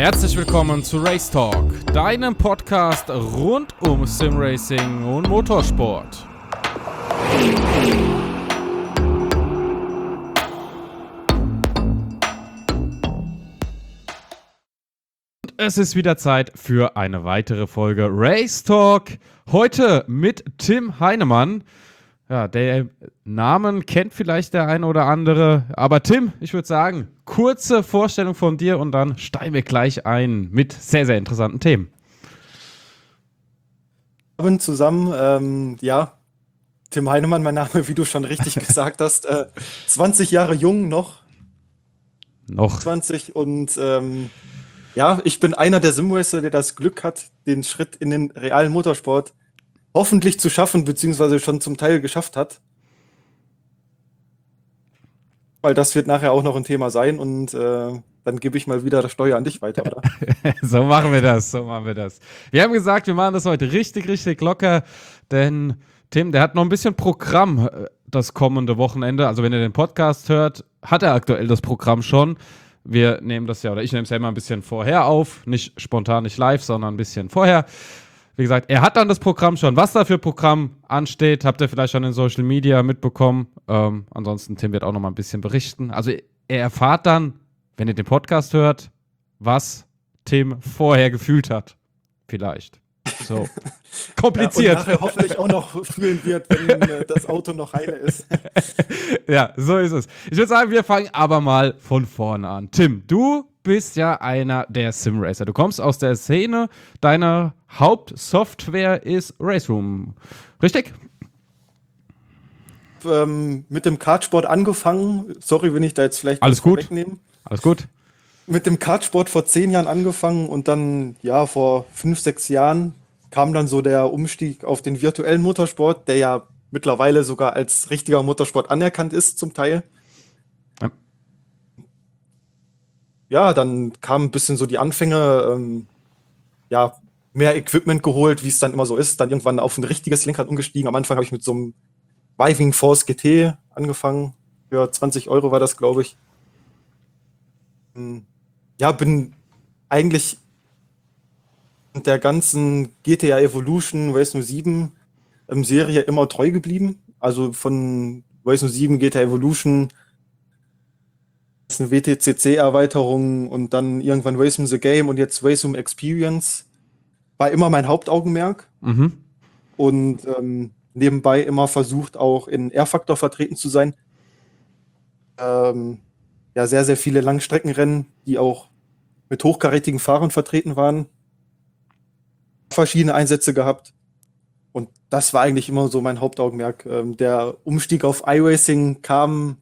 Herzlich willkommen zu Race Talk, deinem Podcast rund um Simracing und Motorsport. Und es ist wieder Zeit für eine weitere Folge Race Talk. Heute mit Tim Heinemann. Ja, der Namen kennt vielleicht der eine oder andere. Aber Tim, ich würde sagen, kurze Vorstellung von dir und dann steigen wir gleich ein mit sehr, sehr interessanten Themen. Abend zusammen, Tim Heinemann, mein Name, wie du schon richtig gesagt hast, 20 Jahre jung noch. 20 und ich bin einer der Simracer, der das Glück hat, den Schritt in den realen Motorsport hoffentlich zu schaffen, beziehungsweise schon zum Teil geschafft hat. Weil das wird nachher auch noch ein Thema sein und dann gebe ich mal wieder das Steuer an dich weiter, oder? So machen wir das. Wir haben gesagt, wir machen das heute richtig, richtig locker, denn Tim, der hat noch ein bisschen Programm das kommende Wochenende. Also wenn ihr den Podcast hört, hat er aktuell das Programm schon. Wir nehmen das ja, oder ich nehme es ja immer ein bisschen vorher auf, nicht spontan, nicht live, sondern ein bisschen vorher. Wie gesagt, er hat dann das Programm schon. Was da für Programm ansteht, habt ihr vielleicht schon in Social Media mitbekommen. Ansonsten, Tim wird auch noch mal ein bisschen berichten. Also er erfahrt dann, wenn ihr den Podcast hört, was Tim vorher gefühlt hat. Vielleicht. So. Kompliziert. Und nachher hoffentlich auch noch fühlen wird, wenn das Auto noch heile ist. Ja, so ist es. Ich würde sagen, wir fangen aber mal von vorne an. Tim, du bist ja einer der Simracer. Du kommst aus der Szene. Deine Hauptsoftware ist Raceroom. Richtig? Mit dem Kartsport angefangen. Sorry, wenn ich da jetzt vielleicht alles gut wegnehme. Alles gut. Mit dem Kartsport vor 10 Jahren angefangen und dann, ja, vor 5, 6 Jahren kam dann so der Umstieg auf den virtuellen Motorsport, der ja mittlerweile sogar als richtiger Motorsport anerkannt ist zum Teil. Ja, dann kamen ein bisschen so die Anfänge, mehr Equipment geholt, wie es dann immer so ist, dann irgendwann auf ein richtiges Lenkrad umgestiegen. Am Anfang habe ich mit so einem Driving Force GT angefangen. Für 20 € war das, glaube ich. Ja, bin eigentlich der ganzen GTA Evolution, Race 07 Serie immer treu geblieben. Also von Race 07, GTA Evolution, eine WTCC-Erweiterung und dann irgendwann Race the Game und jetzt Race Experience war immer mein Hauptaugenmerk. Und nebenbei immer versucht, auch in R-Factor vertreten zu sein. Sehr, sehr viele Langstreckenrennen, die auch mit hochkarätigen Fahrern vertreten waren. Verschiedene Einsätze gehabt. Und das war eigentlich immer so mein Hauptaugenmerk. Der Umstieg auf iRacing kam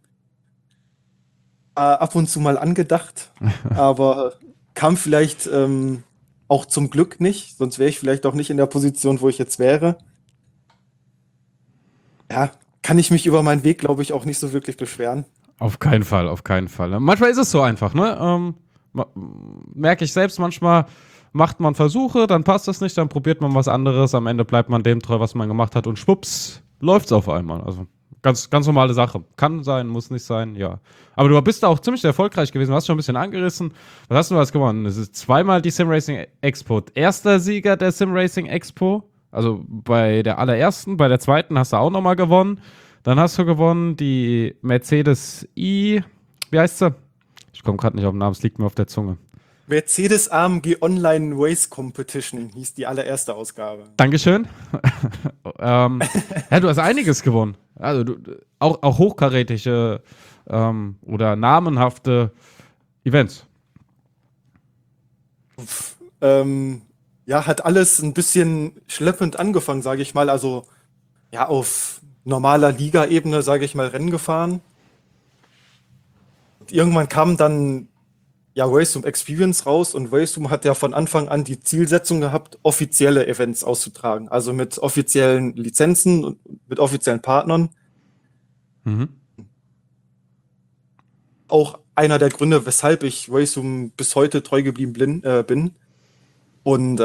ab und zu mal angedacht, aber kam vielleicht auch zum Glück nicht. Sonst wäre ich vielleicht auch nicht in der Position, wo ich jetzt wäre. Ja, kann ich mich über meinen Weg, glaube ich, auch nicht so wirklich beschweren. Auf keinen Fall. Manchmal ist es so einfach, ne? Merke ich selbst, manchmal macht man Versuche, dann passt das nicht, dann probiert man was anderes, am Ende bleibt man dem treu, was man gemacht hat und schwupps, läuft's auf einmal. Also ganz, ganz normale Sache. Kann sein, muss nicht sein, ja. Aber du bist da auch ziemlich erfolgreich gewesen, du hast schon ein bisschen angerissen. Was hast du was gewonnen? Es ist zweimal die Simracing Expo. Erster Sieger der Simracing Expo, also bei der allerersten, bei der zweiten hast du auch nochmal gewonnen. Dann hast du gewonnen die Mercedes wie heißt sie? Ich komme gerade nicht auf den Namen, es liegt mir auf der Zunge. Mercedes AMG Online Race Competition hieß die allererste Ausgabe. Dankeschön. Ja, du hast einiges gewonnen. Also auch hochkarätige oder namenhafte Events. Hat alles ein bisschen schleppend angefangen, sage ich mal. Also ja, auf normaler Liga-Ebene, sage ich mal, Rennen gefahren. Und irgendwann kam dann Race Experience raus und Race hat ja von Anfang an die Zielsetzung gehabt, offizielle Events auszutragen. Also mit offiziellen Lizenzen und mit offiziellen Partnern. Auch einer der Gründe, weshalb ich Race bis heute treu geblieben bin. Und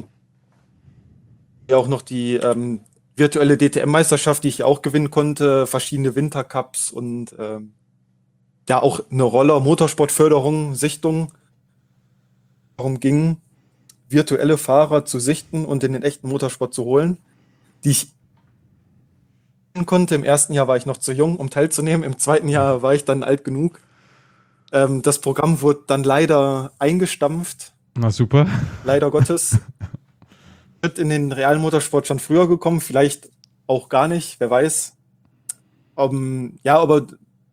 auch noch die virtuelle DTM-Meisterschaft, die ich auch gewinnen konnte, verschiedene Wintercups und auch eine Roller-Motorsportförderung, Sichtung. darum ging, virtuelle Fahrer zu sichten und in den echten Motorsport zu holen, die ich konnte. Im ersten Jahr war ich noch zu jung, um teilzunehmen. Im zweiten Jahr war ich dann alt genug. Das Programm wurde dann leider eingestampft, Na super. leider Gottes. Wird in den realen Motorsport schon früher gekommen, vielleicht auch gar nicht, wer weiß. Ja, aber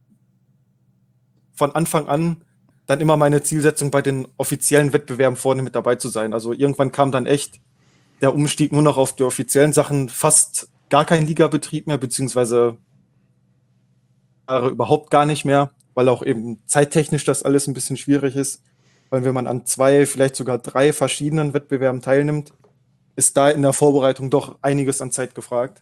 von Anfang an dann immer meine Zielsetzung, bei den offiziellen Wettbewerben vorne mit dabei zu sein. Also irgendwann kam dann echt der Umstieg nur noch auf die offiziellen Sachen, fast gar kein Ligabetrieb mehr, beziehungsweise überhaupt gar nicht mehr, weil auch eben zeittechnisch das alles ein bisschen schwierig ist. Weil wenn man an 2, vielleicht sogar 3 verschiedenen Wettbewerben teilnimmt, ist da in der Vorbereitung doch einiges an Zeit gefragt.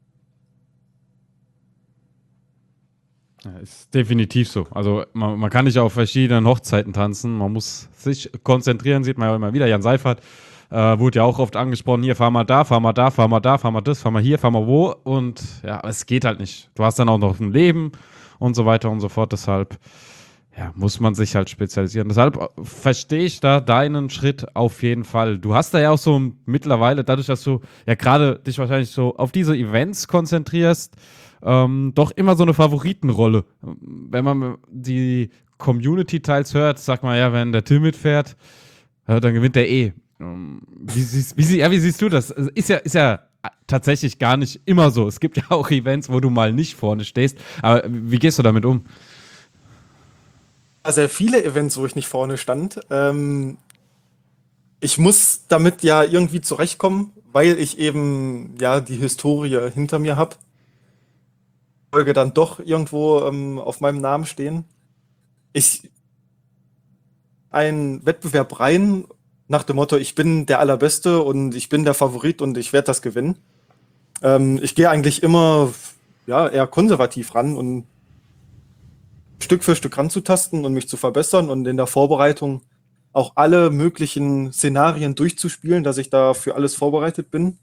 Ja, ist definitiv so. Also man kann nicht auf verschiedenen Hochzeiten tanzen. Man muss sich konzentrieren, sieht man ja immer wieder. Jan Seifert wurde ja auch oft angesprochen, hier, fahr mal da, fahr mal da, fahr mal da, fahr mal das, fahr mal hier, fahr mal wo. Und ja, es geht halt nicht. Du hast dann auch noch ein Leben und so weiter und so fort. Deshalb ja, muss man sich halt spezialisieren. Deshalb verstehe ich da deinen Schritt auf jeden Fall. Du hast da ja auch so mittlerweile, dadurch, dass du ja gerade dich wahrscheinlich so auf diese Events konzentrierst, doch immer so eine Favoritenrolle. Wenn man die Community-Teils hört, sagt man ja, wenn der Tim mitfährt, dann gewinnt der eh. Wie siehst du das? Ist ja tatsächlich gar nicht immer so. Es gibt ja auch Events, wo du mal nicht vorne stehst. Aber wie gehst du damit um? Sehr viele Events, wo ich nicht vorne stand. Ich muss damit ja irgendwie zurechtkommen, weil ich eben ja die Historie hinter mir habe. Folge dann doch irgendwo auf meinem Namen stehen. Ich einen Wettbewerb rein nach dem Motto, ich bin der Allerbeste und ich bin der Favorit und ich werde das gewinnen. Ich gehe eigentlich immer ja, eher konservativ ran und Stück für Stück ranzutasten und mich zu verbessern und in der Vorbereitung auch alle möglichen Szenarien durchzuspielen, dass ich da für alles vorbereitet bin.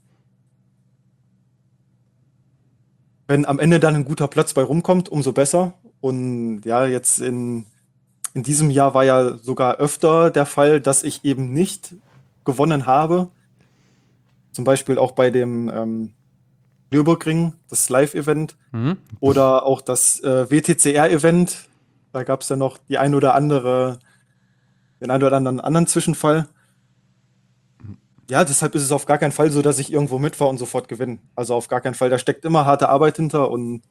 Wenn am Ende dann ein guter Platz bei rumkommt, umso besser. Und ja, jetzt in diesem Jahr war ja sogar öfter der Fall, dass ich eben nicht gewonnen habe. Zum Beispiel auch bei dem Nürburgring, das Live-Event, Mhm. oder auch das WTCR-Event. Da gab es ja noch den ein oder anderen Zwischenfall. Ja, deshalb ist es auf gar keinen Fall so, dass ich irgendwo mitfahre und sofort gewinne. Also auf gar keinen Fall. Da steckt immer harte Arbeit hinter und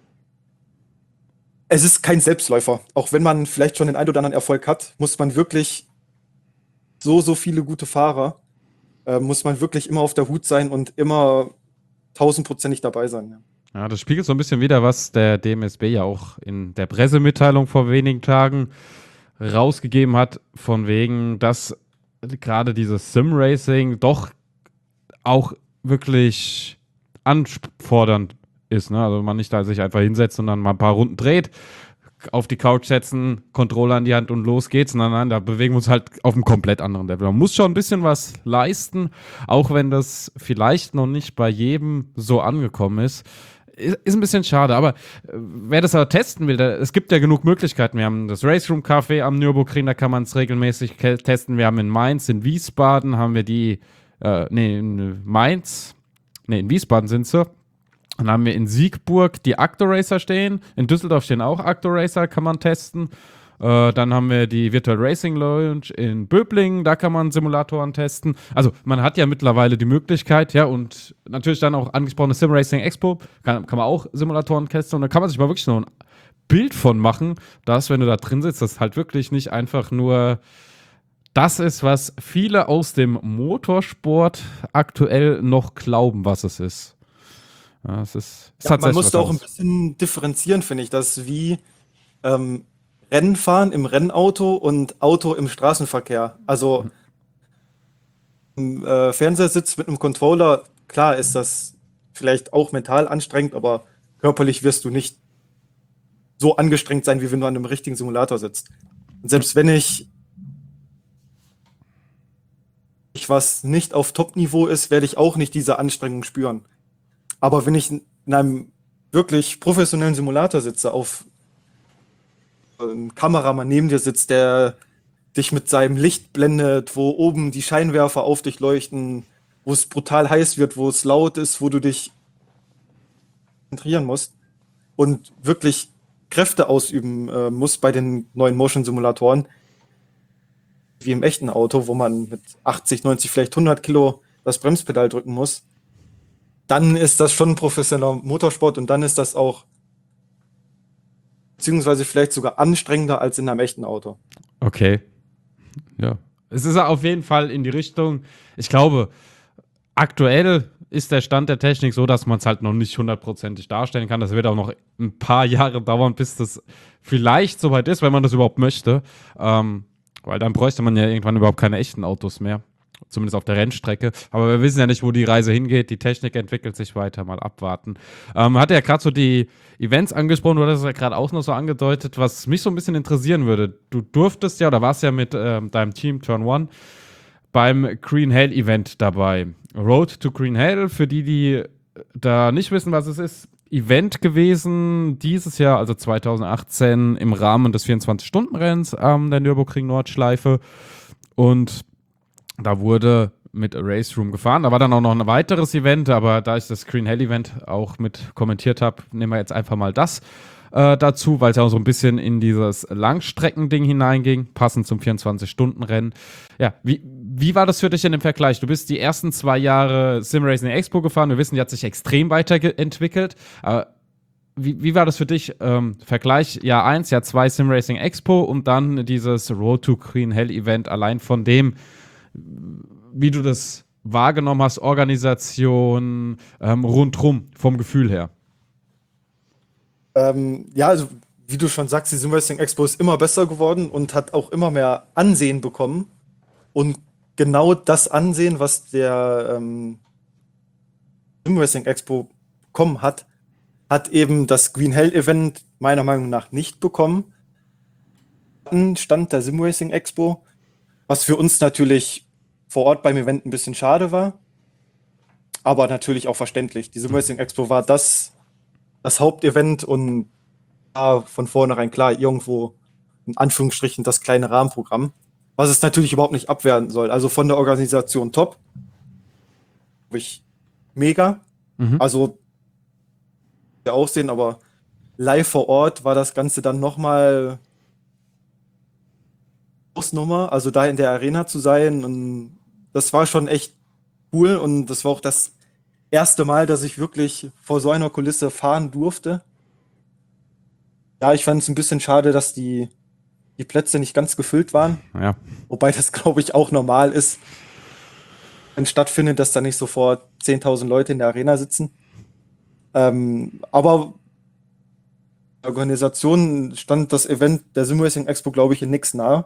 es ist kein Selbstläufer. Auch wenn man vielleicht schon den ein oder anderen Erfolg hat, muss man wirklich so viele gute Fahrer, muss man wirklich immer auf der Hut sein und immer 1000%ig dabei sein. Ja. Ja, das spiegelt so ein bisschen wider, was der DMSB ja auch in der Pressemitteilung vor wenigen Tagen rausgegeben hat, von wegen, dass gerade dieses Sim-Racing doch auch wirklich anfordernd ist. Ne? Also man nicht da sich einfach hinsetzt und dann mal ein paar Runden dreht, auf die Couch setzen, Controller in die Hand und los geht's. Nein, da bewegen wir uns halt auf einem komplett anderen Level. Man muss schon ein bisschen was leisten, auch wenn das vielleicht noch nicht bei jedem so angekommen ist. Ist ein bisschen schade, aber wer das aber testen will, es gibt ja genug Möglichkeiten. Wir haben das Race Room Café am Nürburgring, da kann man es regelmäßig testen. Wir haben in Mainz, in Wiesbaden haben wir in Wiesbaden sind sie. Dann haben wir in Siegburg die Acto-Racer stehen. In Düsseldorf stehen auch Acto-Racer, kann man testen. Dann haben wir die Virtual Racing Lounge in Böblingen, da kann man Simulatoren testen. Also man hat ja mittlerweile die Möglichkeit, ja, und natürlich dann auch angesprochene Sim Racing Expo, kann man auch Simulatoren testen und da kann man sich mal wirklich so ein Bild von machen, dass, wenn du da drin sitzt, das halt wirklich nicht einfach nur das ist, was viele aus dem Motorsport aktuell noch glauben, was es ist. Ja, es Ja, man muss da auch ein bisschen differenzieren, finde ich, das wie Rennen fahren im Rennauto und Auto im Straßenverkehr. Also im Fernsehersitz mit einem Controller, klar ist das vielleicht auch mental anstrengend, aber körperlich wirst du nicht so angestrengt sein, wie wenn du an einem richtigen Simulator sitzt. Und selbst wenn ich was nicht auf Top-Niveau ist, werde ich auch nicht diese Anstrengung spüren. Aber wenn ich in einem wirklich professionellen Simulator sitze, auf ein Kameramann neben dir sitzt, der dich mit seinem Licht blendet, wo oben die Scheinwerfer auf dich leuchten, wo es brutal heiß wird, wo es laut ist, wo du dich konzentrieren musst und wirklich Kräfte ausüben musst bei den neuen Motion-Simulatoren, wie im echten Auto, wo man mit 80, 90, vielleicht 100 Kilo das Bremspedal drücken muss, dann ist das schon ein professioneller Motorsport und dann ist das auch beziehungsweise vielleicht sogar anstrengender als in einem echten Auto. Okay. Ja. Es ist auf jeden Fall in die Richtung, ich glaube, aktuell ist der Stand der Technik so, dass man es halt noch nicht hundertprozentig darstellen kann. Das wird auch noch ein paar Jahre dauern, bis das vielleicht soweit ist, wenn man das überhaupt möchte. Weil dann bräuchte man ja irgendwann überhaupt keine echten Autos mehr. Zumindest auf der Rennstrecke. Aber wir wissen ja nicht, wo die Reise hingeht. Die Technik entwickelt sich weiter. Mal abwarten. Hat ja gerade so die Events angesprochen. Du hattest ja gerade auch noch so angedeutet, was mich so ein bisschen interessieren würde. Du durftest ja oder warst ja mit deinem Team Turn One beim Green Hell Event dabei. Road to Green Hell, für die da nicht wissen, was es ist, Event gewesen dieses Jahr, also 2018, im Rahmen des 24-Stunden-Renns der Nürburgring Nordschleife. Und da wurde mit Race Room gefahren. Da war dann auch noch ein weiteres Event, aber da ich das Green Hell Event auch mit kommentiert habe, nehmen wir jetzt einfach mal das dazu, weil es ja auch so ein bisschen in dieses Langstreckending hineinging, passend zum 24-Stunden-Rennen. Ja, wie war das für dich denn im Vergleich? Du bist die ersten 2 Jahre Sim Racing Expo gefahren. Wir wissen, die hat sich extrem weiterentwickelt. Wie war das für dich? Vergleich Jahr 1, Jahr 2 Sim Racing Expo und dann dieses Road to Green Hell Event, allein von dem, wie du das wahrgenommen hast, Organisation, rundrum, vom Gefühl her. Ja, also wie du schon sagst, die Sim Racing Expo ist immer besser geworden und hat auch immer mehr Ansehen bekommen. Und genau das Ansehen, was der Sim Racing Expo bekommen hat, hat eben das Green Hell Event meiner Meinung nach nicht bekommen. Stand der Sim Racing Expo, was für uns natürlich vor Ort beim Event ein bisschen schade war, aber natürlich auch verständlich. Die Sim Racing Expo war das Hauptevent und war von vornherein klar, irgendwo in Anführungsstrichen das kleine Rahmenprogramm, was es natürlich überhaupt nicht abwerten soll. Also von der Organisation top, ich mega. Also der Aussehen, aber live vor Ort war das Ganze dann nochmal Hausnummer, also da in der Arena zu sein und das war schon echt cool und das war auch das erste Mal, dass ich wirklich vor so einer Kulisse fahren durfte. Ja, ich fand es ein bisschen schade, dass die Plätze nicht ganz gefüllt waren. Ja. Wobei das, glaube ich, auch normal ist, wenn stattfindet, dass da nicht sofort 10.000 Leute in der Arena sitzen. Aber der Organisation stand das Event der Sim Racing Expo, glaube ich, in nichts nahe.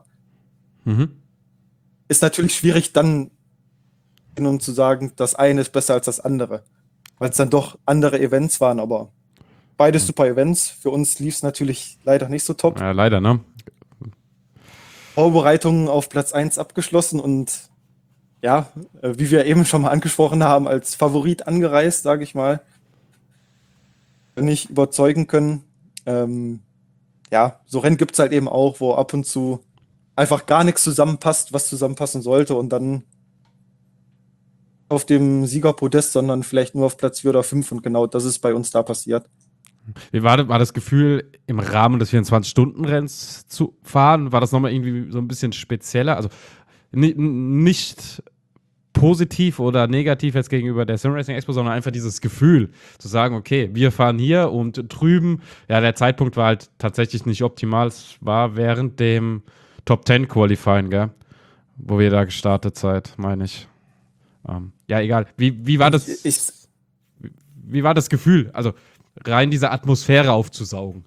Ist natürlich schwierig, dann und zu sagen, das eine ist besser als das andere. Weil es dann doch andere Events waren, aber beides super Events. Für uns lief es natürlich leider nicht so top. Ja, leider, ne? Vorbereitungen auf Platz 1 abgeschlossen und ja, wie wir eben schon mal angesprochen haben, als Favorit angereist, sage ich mal. Nicht überzeugen können. Ja, so Rennen gibt es halt eben auch, wo ab und zu einfach gar nichts zusammenpasst, was zusammenpassen sollte und dann auf dem Siegerpodest, sondern vielleicht nur auf Platz 4 oder 5 und genau das ist bei uns da passiert. Wie war das Gefühl, im Rahmen des 24-Stunden-Renns zu fahren? War das nochmal irgendwie so ein bisschen spezieller? Also nicht positiv oder negativ jetzt gegenüber der Sim Racing Expo, sondern einfach dieses Gefühl zu sagen, okay, wir fahren hier und drüben. Ja, der Zeitpunkt war halt tatsächlich nicht optimal. Es war während dem Top 10 Qualifying, gell? Wo wir da gestartet seid, meine ich. Ja, egal. Wie war das? Wie war das Gefühl? Also rein diese Atmosphäre aufzusaugen.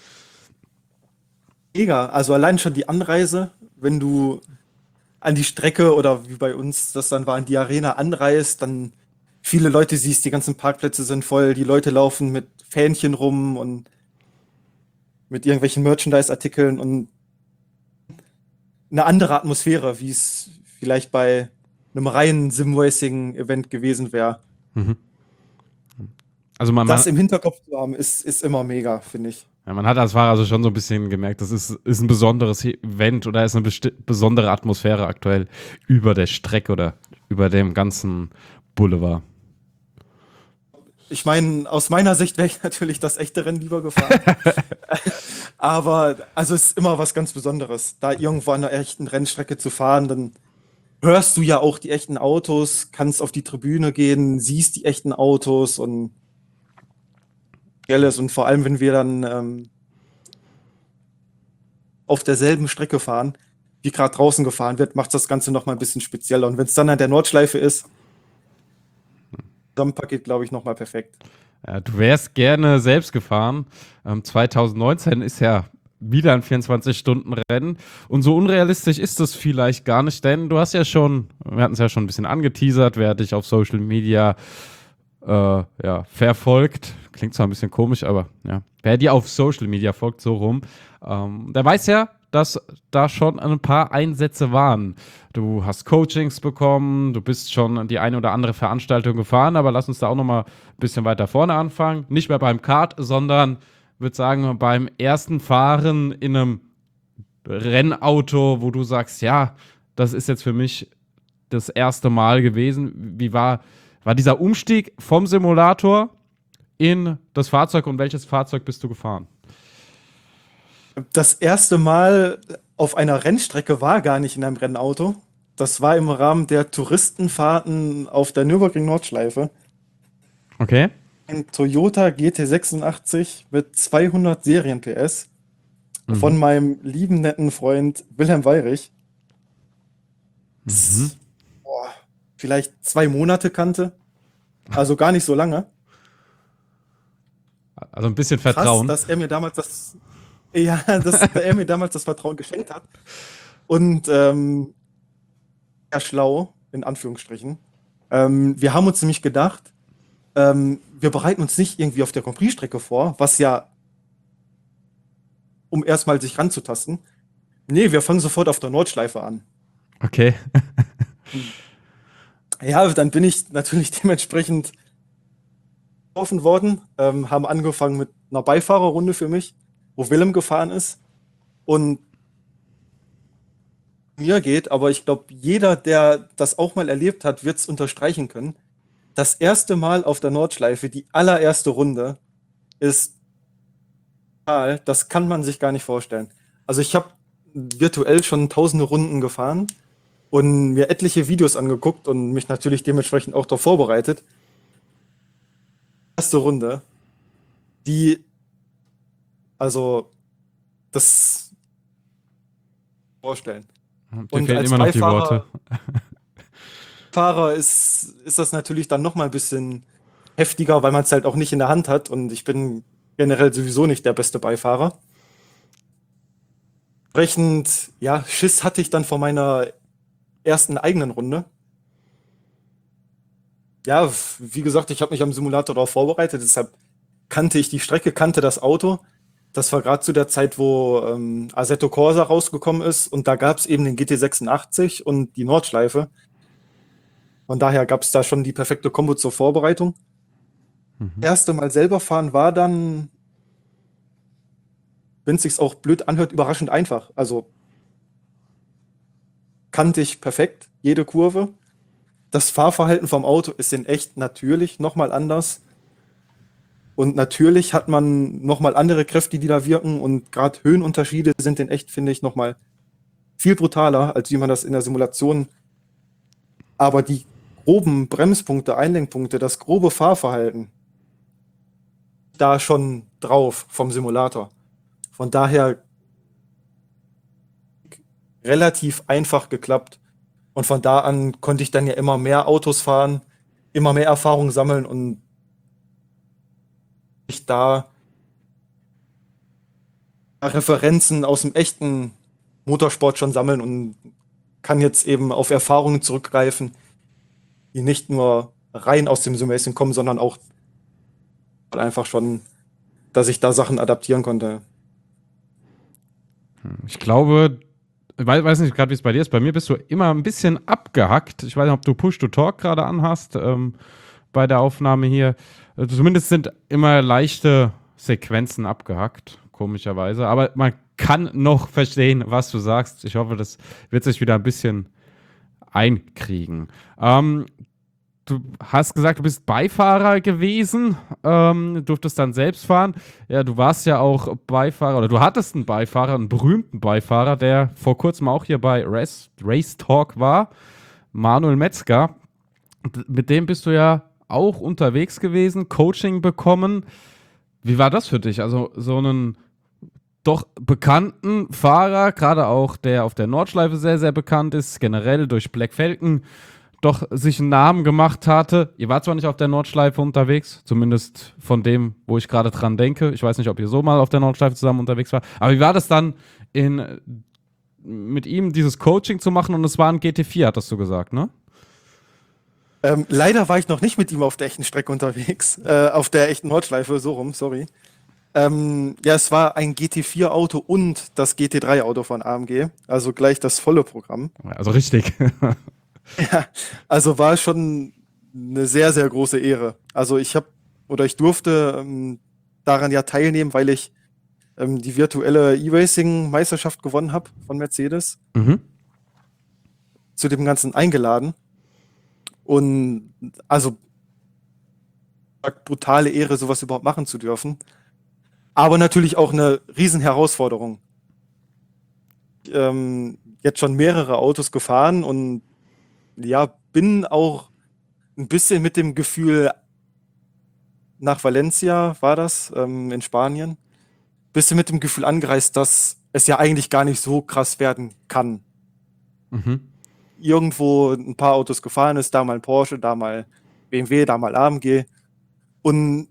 Mega. Also allein schon die Anreise, wenn du an die Strecke oder wie bei uns das dann war, an die Arena anreist, dann viele Leute siehst, die ganzen Parkplätze sind voll, die Leute laufen mit Fähnchen rum und mit irgendwelchen Merchandise-Artikeln und eine andere Atmosphäre, wie es vielleicht bei einem reinen Sim-Racing-Event gewesen wäre. Also Das im Hinterkopf zu haben, ist immer mega, finde ich. Ja, man hat als Fahrer also schon so ein bisschen gemerkt, das ist ein besonderes Event oder ist eine besondere Atmosphäre aktuell über der Strecke oder über dem ganzen Boulevard. Ich meine, aus meiner Sicht wäre ich natürlich das echte Rennen lieber gefahren. Aber also es ist immer was ganz Besonderes, da irgendwo an einer echten Rennstrecke zu fahren. Dann hörst du ja auch die echten Autos, kannst auf die Tribüne gehen, siehst die echten Autos und alles. Und vor allem, wenn wir dann auf derselben Strecke fahren, wie gerade draußen gefahren wird, macht das Ganze noch mal ein bisschen spezieller. Und wenn es dann an der Nordschleife ist, Gesamtpaket, glaube ich, noch mal perfekt. Ja, du wärst gerne selbst gefahren. 2019 ist ja wieder ein 24-Stunden-Rennen. Und so unrealistisch ist das vielleicht gar nicht, denn du hast ja schon, wir hatten es ja schon ein bisschen angeteasert, wer dich auf Social Media verfolgt. Klingt zwar ein bisschen komisch, aber ja. Wer dir auf Social Media folgt, so rum, der weiß ja, dass da schon ein paar Einsätze waren. Du hast Coachings bekommen, du bist schon die eine oder andere Veranstaltung gefahren, aber lass uns da auch noch mal ein bisschen weiter vorne anfangen. Nicht mehr beim Kart, sondern, würde sagen, beim ersten Fahren in einem Rennauto, wo du sagst, ja, das ist jetzt für mich das erste Mal gewesen. Wie war dieser Umstieg vom Simulator in das Fahrzeug und welches Fahrzeug bist du gefahren? Das erste Mal auf einer Rennstrecke war gar nicht in einem Rennauto. Das war im Rahmen der Touristenfahrten auf der Nürburgring-Nordschleife. Okay. Ein Toyota GT86 mit 200 Serien-PS von meinem lieben, netten Freund Wilhelm Weyrich. Boah, vielleicht 2 Monate kannte. Also gar nicht so lange. Also ein bisschen Vertrauen. Krass, dass er mir damals das Vertrauen geschenkt hat. Und ja, schlau, in Anführungsstrichen. Wir haben uns nämlich gedacht, wir bereiten uns nicht irgendwie auf der Grand Prix-Strecke vor, was ja, um erstmal sich ranzutasten. Nee, wir fangen sofort auf der Nordschleife an. Okay. Ja, dann bin ich natürlich dementsprechend getroffen worden, haben angefangen mit einer Beifahrerrunde für mich, wo Willem gefahren ist. Und mir geht, aber ich glaube, jeder, der das auch mal erlebt hat, wird es unterstreichen können. Das erste Mal auf der Nordschleife, die allererste Runde, ist total, das kann man sich gar nicht vorstellen. Also ich habe virtuell schon tausende Runden gefahren und mir etliche Videos angeguckt und mich natürlich dementsprechend auch darauf vorbereitet. Erste Runde, also das vorstellen. Dir Und fehlen als immer noch die Worte. Fahrer ist das natürlich dann noch mal ein bisschen heftiger, weil man es halt auch nicht in der Hand hat und ich bin generell sowieso nicht der beste Beifahrer. Entsprechend, ja, Schiss hatte ich dann vor meiner ersten eigenen Runde. Ja, wie gesagt, ich habe mich am Simulator darauf vorbereitet, deshalb kannte ich die Strecke, kannte das Auto. Das war gerade zu der Zeit, wo Assetto Corsa rausgekommen ist und da gab es eben den GT86 und die Nordschleife. Von daher gab es da schon die perfekte Kombo zur Vorbereitung. Erste Mal selber fahren war dann, wenn es sich auch blöd anhört, überraschend einfach. Also kannte ich perfekt, jede Kurve. Das Fahrverhalten vom Auto ist in echt natürlich nochmal anders. Und natürlich hat man nochmal andere Kräfte, die da wirken. Und gerade Höhenunterschiede sind in echt, finde ich, nochmal viel brutaler, als wie man das in der Simulation. Aber die groben Bremspunkte, Einlenkpunkte, das grobe Fahrverhalten, da schon drauf vom Simulator. Von daher relativ einfach geklappt. Und von da an konnte ich dann ja immer mehr Autos fahren, immer mehr Erfahrung sammeln und ich da Referenzen aus dem echten Motorsport schon sammeln und kann jetzt eben auf Erfahrungen zurückgreifen, die nicht nur rein aus dem Simracing kommen, sondern auch einfach schon, dass ich da Sachen adaptieren konnte. Ich glaube, ich weiß nicht gerade, wie es bei dir ist. Bei mir bist du immer ein bisschen abgehackt. Ich weiß nicht, ob du Push-to-Talk gerade anhast bei der Aufnahme hier. Zumindest sind immer leichte Sequenzen abgehackt. komischerweise. Aber man kann noch verstehen, was du sagst. Ich hoffe, das wird sich wieder ein bisschen einkriegen. Du hast gesagt, du bist Beifahrer gewesen, durftest dann selbst fahren. Ja, du warst ja auch Beifahrer, oder du hattest einen Beifahrer, einen berühmten Beifahrer, der vor kurzem auch hier bei Race Talk war, Manuel Metzger. Mit dem bist du ja auch unterwegs gewesen, Coaching bekommen. Wie war das für dich? Also so einen doch bekannten Fahrer, gerade auch der auf der Nordschleife sehr, sehr bekannt ist, generell durch Black Falcon, doch sich einen Namen gemacht hatte. Ihr wart zwar nicht auf der Nordschleife unterwegs, zumindest von dem, wo ich gerade dran denke. Ich weiß nicht, ob ihr so mal auf der Nordschleife zusammen unterwegs war. Aber wie war das dann, mit ihm dieses Coaching zu machen? Und es war ein GT4, hattest du gesagt, ne? Leider war ich noch nicht mit ihm auf der echten Strecke unterwegs, auf der echten Nordschleife, so rum, sorry. Ja, es war ein GT4-Auto und das GT3-Auto von AMG, also gleich das volle Programm. Also richtig. Ja, also war schon eine sehr, sehr große Ehre. Also ich durfte daran ja teilnehmen, weil ich die virtuelle E-Racing-Meisterschaft gewonnen habe von Mercedes. Mhm. Zu dem Ganzen eingeladen. Und also brutale Ehre, sowas überhaupt machen zu dürfen. Aber natürlich auch eine Riesenherausforderung. Jetzt schon mehrere Autos gefahren und ja, bin auch ein bisschen mit dem Gefühl nach Valencia, war das, in Spanien, bisschen mit dem Gefühl angereist, dass es ja eigentlich gar nicht so krass werden kann. Mhm. Irgendwo ein paar Autos gefahren ist, da mal ein Porsche, da mal BMW, da mal AMG. Und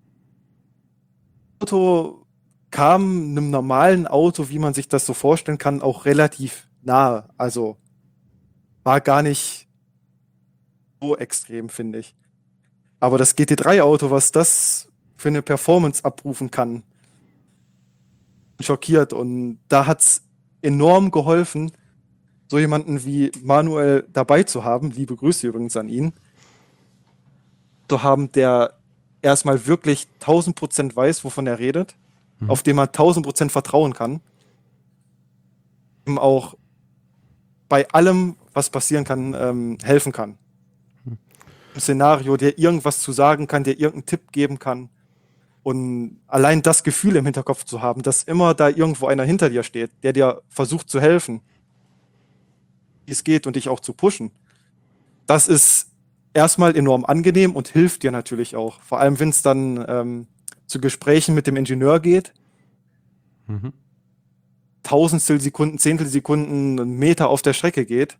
das Auto kam einem normalen Auto, wie man sich das so vorstellen kann, auch relativ nahe. Also war gar nicht so extrem, finde ich. Aber das GT3-Auto, was das für eine Performance abrufen kann, schockiert. Und da hat es enorm geholfen, so jemanden wie Manuel dabei zu haben. Liebe Grüße übrigens an ihn. Zu haben, der erstmal wirklich 1000% weiß, wovon er redet, auf dem man 1000% vertrauen kann. Ihm auch bei allem, was passieren kann, helfen kann. Im Szenario, der irgendwas zu sagen kann, der irgendeinen Tipp geben kann. Und allein das Gefühl im Hinterkopf zu haben, dass immer da irgendwo einer hinter dir steht, der dir versucht zu helfen, wie es geht und dich auch zu pushen, das ist erstmal enorm angenehm und hilft dir natürlich auch. Vor allem, wenn es dann zu Gesprächen mit dem Ingenieur geht. Mhm. Tausendstel Sekunden, Zehntel Sekunden, einen Meter auf der Strecke geht.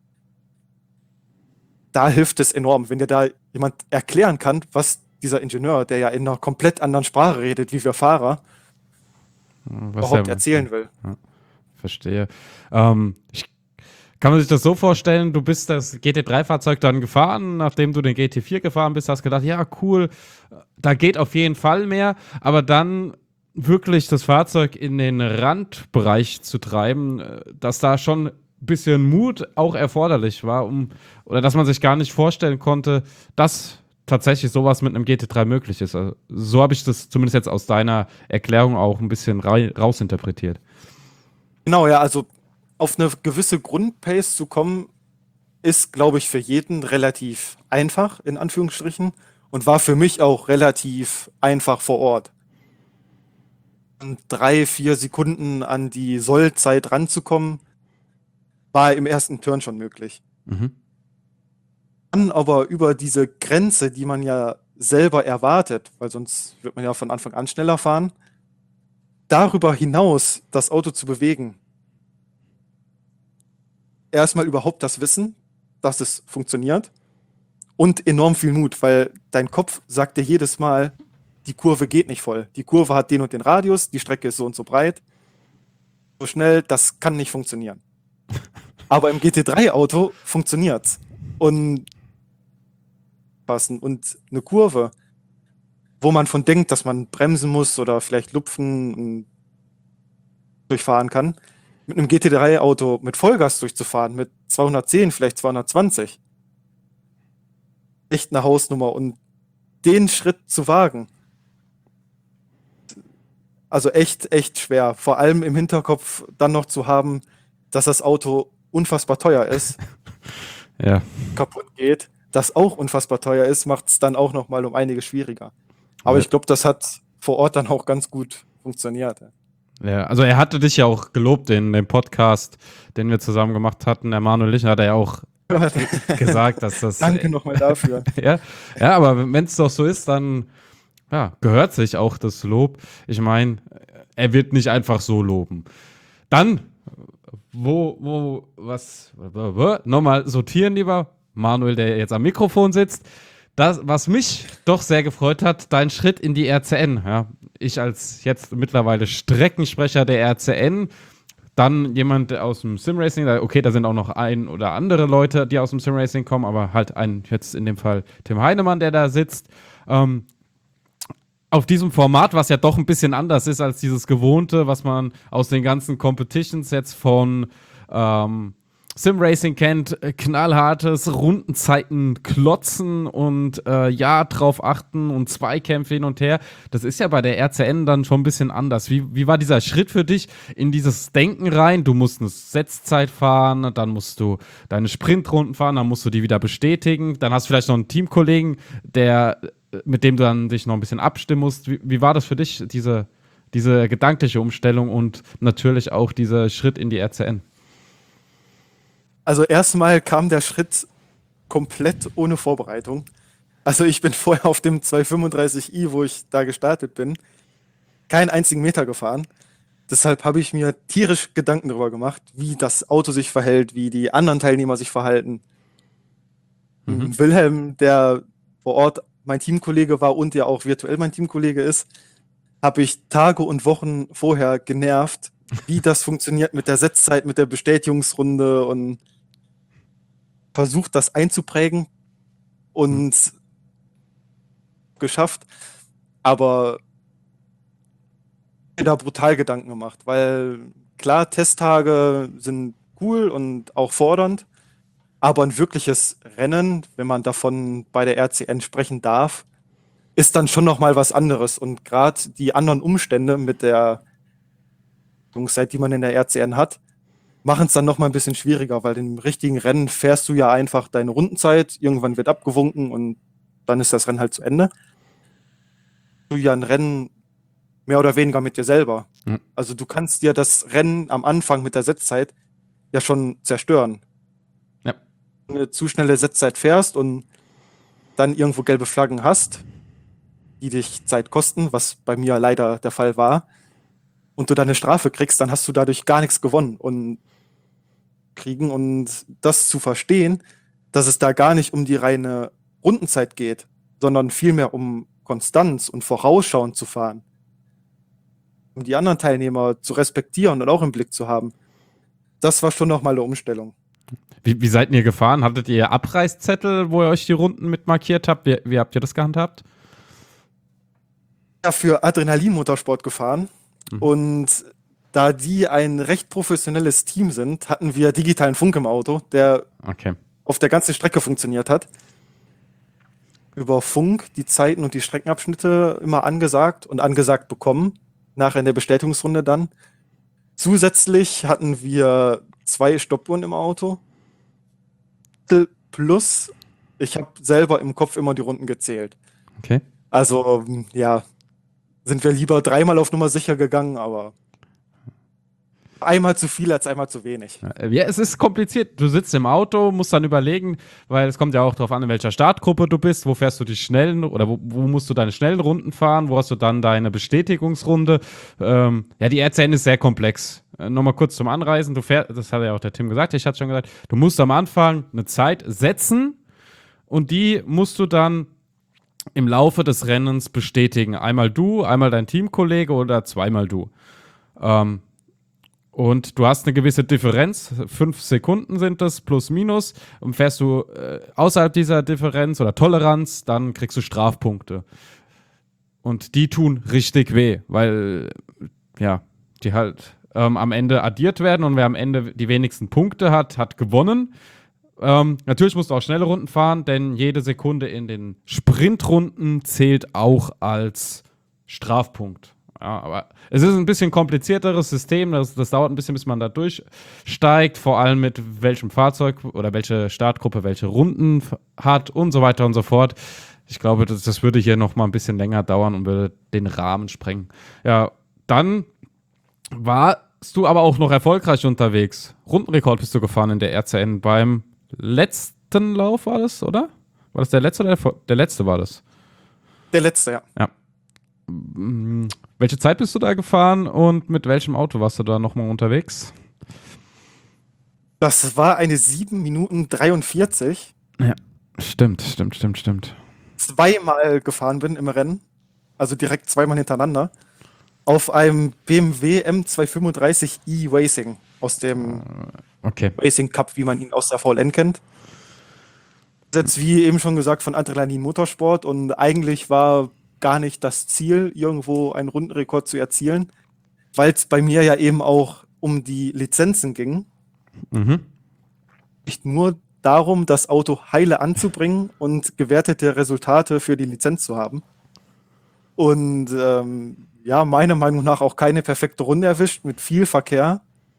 Da hilft es enorm, wenn dir da jemand erklären kann, was dieser Ingenieur, der ja in einer komplett anderen Sprache redet, wie wir Fahrer, überhaupt erzählen will. Ja, verstehe. Kann man sich das so vorstellen, du bist das GT3-Fahrzeug dann gefahren, nachdem du den GT4 gefahren bist, hast gedacht, ja, cool, da geht auf jeden Fall mehr, aber dann wirklich das Fahrzeug in den Randbereich zu treiben, dass da schon ein bisschen Mut auch erforderlich war, oder dass man sich gar nicht vorstellen konnte, dass tatsächlich sowas mit einem GT3 möglich ist. Also, so habe ich das zumindest jetzt aus deiner Erklärung auch ein bisschen rausinterpretiert. Genau, ja, also auf eine gewisse Grundpace zu kommen, ist, glaube ich, für jeden relativ einfach, in Anführungsstrichen, und war für mich auch relativ einfach vor Ort. 3-4 Sekunden an die Sollzeit ranzukommen, war im ersten Turn schon möglich. Mhm. Dann aber über diese Grenze, die man ja selber erwartet, weil sonst wird man ja von Anfang an schneller fahren, darüber hinaus das Auto zu bewegen. Erstmal überhaupt das Wissen, dass es funktioniert und enorm viel Mut, weil dein Kopf sagt dir jedes Mal, die Kurve geht nicht voll. Die Kurve hat den und den Radius, die Strecke ist so und so breit. So schnell, das kann nicht funktionieren. Aber im GT3-Auto funktioniert's. Und passen und eine Kurve, wo man von denkt, dass man bremsen muss oder vielleicht lupfen und durchfahren kann, mit einem GT3-Auto mit Vollgas durchzufahren, mit 210, vielleicht 220. Echt eine Hausnummer und den Schritt zu wagen. Also echt, echt schwer. Vor allem im Hinterkopf dann noch zu haben, dass das Auto unfassbar teuer ist, Ja. kaputt geht, das auch unfassbar teuer ist, macht es dann auch noch mal um einiges schwieriger. Aber ich glaube, das hat vor Ort dann auch ganz gut funktioniert. Ja, also er hatte dich ja auch gelobt in dem Podcast, den wir zusammen gemacht hatten. Der Manuel Lichner hat er ja auch gesagt, dass das. Danke nochmal dafür. Ja, ja, aber wenn es doch so ist, dann ja, gehört sich auch das Lob. Ich meine, er wird nicht einfach so loben. Dann, nochmal sortieren lieber. Manuel, der jetzt am Mikrofon sitzt. Das, was mich doch sehr gefreut hat, dein Schritt in die RCN. Ja, ich als jetzt mittlerweile Streckensprecher der RCN, dann jemand aus dem Simracing, okay, da sind auch noch ein oder andere Leute, die aus dem Simracing kommen, aber halt jetzt in dem Fall Tim Heinemann, der da sitzt. Auf diesem Format, was ja doch ein bisschen anders ist als dieses Gewohnte, was man aus den ganzen Competitions jetzt von Simracing kennt, knallhartes Rundenzeiten klotzen und drauf achten und Zweikämpfe hin und her. Das ist ja bei der RCN dann schon ein bisschen anders. Wie war dieser Schritt für dich in dieses Denken rein? Du musst eine Setzzeit fahren, dann musst du deine Sprintrunden fahren, dann musst du die wieder bestätigen, dann hast du vielleicht noch einen Teamkollegen, mit dem du dann dich noch ein bisschen abstimmen musst. Wie war das für dich, diese gedankliche Umstellung und natürlich auch dieser Schritt in die RCN? Also erstmal kam der Schritt komplett ohne Vorbereitung. Also ich bin vorher auf dem 235i, wo ich da gestartet bin, keinen einzigen Meter gefahren. Deshalb habe ich mir tierisch Gedanken darüber gemacht, wie das Auto sich verhält, wie die anderen Teilnehmer sich verhalten. Wilhelm, der vor Ort mein Teamkollege war und ja auch virtuell mein Teamkollege ist, habe ich Tage und Wochen vorher genervt, wie das funktioniert mit der Setzzeit, mit der Bestätigungsrunde und versucht, das einzuprägen und geschafft. Aber da brutal Gedanken gemacht, weil klar, Testtage sind cool und auch fordernd, aber ein wirkliches Rennen, wenn man davon bei der RCN sprechen darf, ist dann schon nochmal was anderes. Und gerade die anderen Umstände mit der Zeit, die man in der RCN hat, machen es dann nochmal ein bisschen schwieriger, weil im richtigen Rennen fährst du ja einfach deine Rundenzeit, irgendwann wird abgewunken und dann ist das Rennen halt zu Ende. Du ja ein Rennen mehr oder weniger mit dir selber. Mhm. Also du kannst dir das Rennen am Anfang mit der Setzzeit ja schon zerstören. Ja. Wenn du eine zu schnelle Setzzeit fährst und dann irgendwo gelbe Flaggen hast, die dich Zeit kosten, was bei mir leider der Fall war, und du dann eine Strafe kriegst, dann hast du dadurch gar nichts gewonnen. Und das zu verstehen, dass es da gar nicht um die reine Rundenzeit geht, sondern vielmehr um Konstanz und vorausschauend zu fahren. Um die anderen Teilnehmer zu respektieren und auch im Blick zu haben. Das war schon nochmal eine Umstellung. Wie seid ihr gefahren? Hattet ihr Abreißzettel, wo ihr euch die Runden mit markiert habt? Wie habt ihr das gehandhabt? Ja, für Adrenalin-Motorsport gefahren. Und da die ein recht professionelles Team sind, hatten wir digitalen Funk im Auto, der auf der ganzen Strecke funktioniert hat. Über Funk die Zeiten und die Streckenabschnitte immer angesagt und angesagt bekommen, nachher in der Bestätigungsrunde dann. Zusätzlich hatten wir 2 Stoppuhren im Auto. Plus, ich habe selber im Kopf immer die Runden gezählt. Okay. Also, ja, sind wir lieber 3-mal auf Nummer sicher gegangen, aber einmal zu viel als einmal zu wenig. Ja, es ist kompliziert. Du sitzt im Auto, musst dann überlegen, weil es kommt ja auch darauf an, in welcher Startgruppe du bist, wo fährst du die schnellen oder wo musst du deine schnellen Runden fahren, wo hast du dann deine Bestätigungsrunde. Die RCN ist sehr komplex. Nochmal kurz zum Anreisen. Das hat ja auch der Tim gesagt, ich hatte schon gesagt, du musst am Anfang eine Zeit setzen und die musst du dann im Laufe des Rennens bestätigen. Einmal du, einmal dein Teamkollege oder 2-mal du. Und du hast eine gewisse Differenz, 5 Sekunden sind das, plus minus. Und fährst du außerhalb dieser Differenz oder Toleranz, dann kriegst du Strafpunkte. Und die tun richtig weh, weil die halt am Ende addiert werden und wer am Ende die wenigsten Punkte hat, hat gewonnen. Natürlich musst du auch schnelle Runden fahren, denn jede Sekunde in den Sprintrunden zählt auch als Strafpunkt. Ja, aber es ist ein bisschen komplizierteres System, das dauert ein bisschen, bis man da durchsteigt, vor allem mit welchem Fahrzeug oder welche Startgruppe welche Runden hat und so weiter und so fort. Ich glaube, das würde hier noch mal ein bisschen länger dauern und würde den Rahmen sprengen. Ja, dann warst du aber auch noch erfolgreich unterwegs. Rundenrekord bist du gefahren in der RCN beim letzten Lauf, war das, oder? War das der letzte oder der letzte war das? Der letzte, ja. Ja. Welche Zeit bist du da gefahren und mit welchem Auto warst du da nochmal unterwegs? Das war eine 7 Minuten 43. Ja, stimmt. Zweimal gefahren bin im Rennen. Also direkt zweimal hintereinander. Auf einem BMW M235i Racing. Aus dem Racing Cup, wie man ihn aus der VLN kennt. Jetzt, wie eben schon gesagt, von Adrenalin Motorsport. Und eigentlich war gar nicht das Ziel, irgendwo einen Rundenrekord zu erzielen, weil es bei mir ja eben auch um die Lizenzen ging. Nicht nur darum, das Auto heile anzubringen und gewertete Resultate für die Lizenz zu haben. Und ja, meiner Meinung nach auch keine perfekte Runde erwischt, mit viel Verkehr.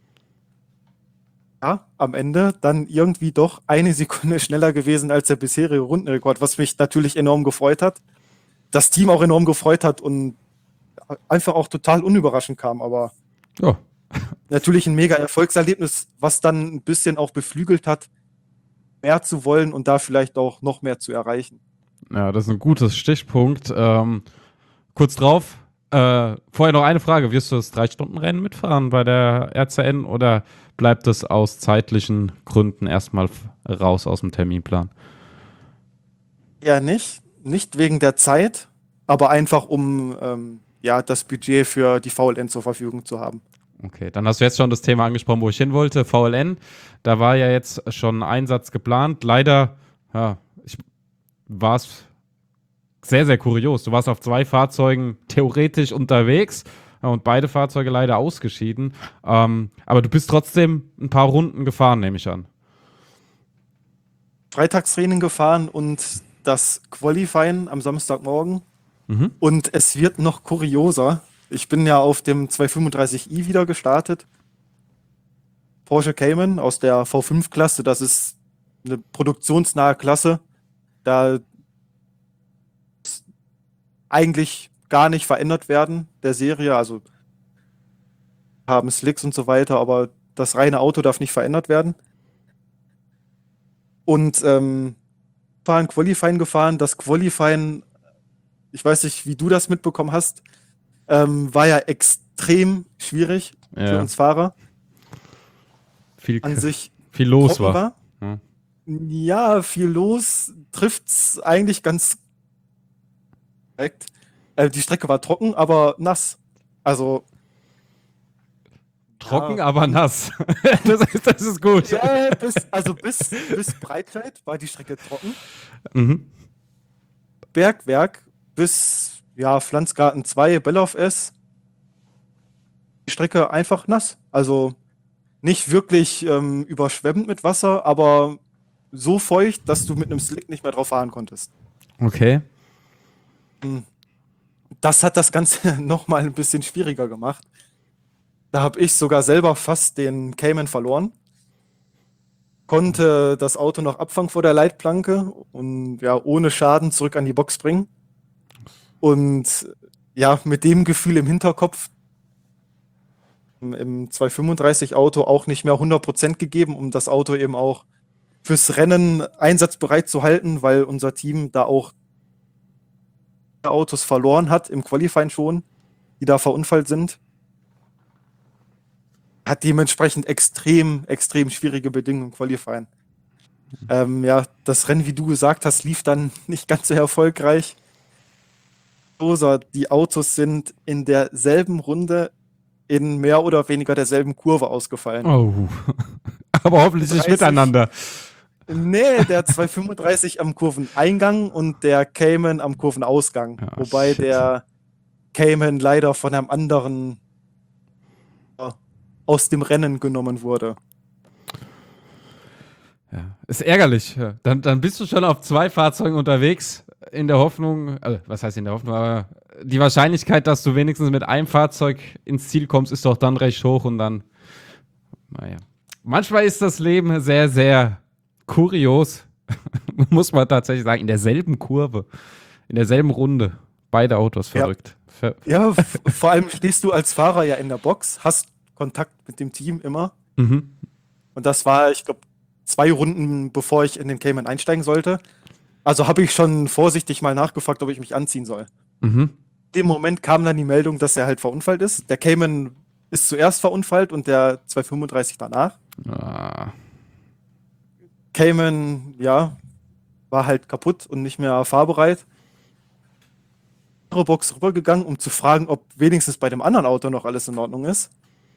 Ja, am Ende dann irgendwie doch eine Sekunde schneller gewesen als der bisherige Rundenrekord, was mich natürlich enorm gefreut hat. Das Team auch enorm gefreut hat und einfach auch total unüberraschend kam, aber natürlich ein mega Erfolgserlebnis, was dann ein bisschen auch beflügelt hat, mehr zu wollen und da vielleicht auch noch mehr zu erreichen. Ja, das ist ein gutes Stichpunkt. Kurz drauf, vorher noch eine Frage, wirst du das 3-Stunden-Rennen mitfahren bei der RCN oder bleibt es aus zeitlichen Gründen erstmal raus aus dem Terminplan? Ja, nicht wegen der Zeit, aber einfach um ja, das Budget für die VLN zur Verfügung zu haben. Okay, dann hast du jetzt schon das Thema angesprochen, wo ich hin wollte. VLN, da war ja jetzt schon ein Einsatz geplant. Leider war es sehr, sehr kurios. Du warst auf 2 Fahrzeugen theoretisch unterwegs und beide Fahrzeuge leider ausgeschieden. Aber du bist trotzdem ein paar Runden gefahren, nehme ich an. Freitagstraining gefahren und das Qualifying am Samstagmorgen. Und es wird noch kurioser. Ich bin ja auf dem 235i wieder gestartet. Porsche Cayman aus der V5-Klasse. Das ist eine produktionsnahe Klasse. Da ist eigentlich gar nicht verändert werden der Serie. Also haben Slicks und so weiter, aber das reine Auto darf nicht verändert werden. Und Qualifying gefahren. Das Qualifying, ich weiß nicht, wie du das mitbekommen hast, war ja extrem schwierig für uns Fahrer. An sich viel los war. Ja, viel los. Trifft's eigentlich ganz direkt. Die Strecke war trocken, aber nass. Also trocken, aber nass. das ist gut. Ja, bis Breitscheid war die Strecke trocken. Bergwerk bis Pflanzgarten 2, Bellof S. Die Strecke einfach nass. Also nicht wirklich überschwemmend mit Wasser, aber so feucht, dass du mit einem Slick nicht mehr drauf fahren konntest. Okay. Das hat das Ganze nochmal ein bisschen schwieriger gemacht. Da habe ich sogar selber fast den Cayman verloren. Konnte das Auto noch abfangen vor der Leitplanke und ohne Schaden zurück an die Box bringen. Und mit dem Gefühl im Hinterkopf im 235 Auto auch nicht mehr 100% gegeben, um das Auto eben auch fürs Rennen einsatzbereit zu halten, weil unser Team da auch Autos verloren hat, im Qualifying schon, die da verunfallt sind. Hat dementsprechend extrem schwierige Bedingungen im Qualifying. Das Rennen, wie du gesagt hast, lief dann nicht ganz so erfolgreich. Die Autos sind in derselben Runde in mehr oder weniger derselben Kurve ausgefallen. Oh, aber hoffentlich nicht miteinander. Nee, der 235 am Kurveneingang und der Cayman am Kurvenausgang. Wobei der Cayman leider von einem anderen aus dem Rennen genommen wurde. Ja, ist ärgerlich. Dann bist du schon auf 2 Fahrzeugen unterwegs. in der Hoffnung, also was heißt in der Hoffnung, aber die Wahrscheinlichkeit, dass du wenigstens mit einem Fahrzeug ins Ziel kommst, ist doch dann recht hoch und dann, naja. Manchmal ist das Leben sehr, sehr kurios, muss man tatsächlich sagen, in derselben Kurve, in derselben Runde, beide Autos verrückt. Ja, vor allem stehst du als Fahrer ja in der Box, hast Kontakt mit dem Team immer. Mhm. Und das war, ich glaube, 2 Runden, bevor ich in den Cayman einsteigen sollte. Also habe ich schon vorsichtig mal nachgefragt, ob ich mich anziehen soll. Mhm. In dem Moment kam dann die Meldung, dass er halt verunfallt ist. Der Cayman ist zuerst verunfallt und der 235 danach. Ah. Cayman, ja, war halt kaputt und nicht mehr fahrbereit. Andere Box rübergegangen, um zu fragen, ob wenigstens bei dem anderen Auto noch alles in Ordnung ist.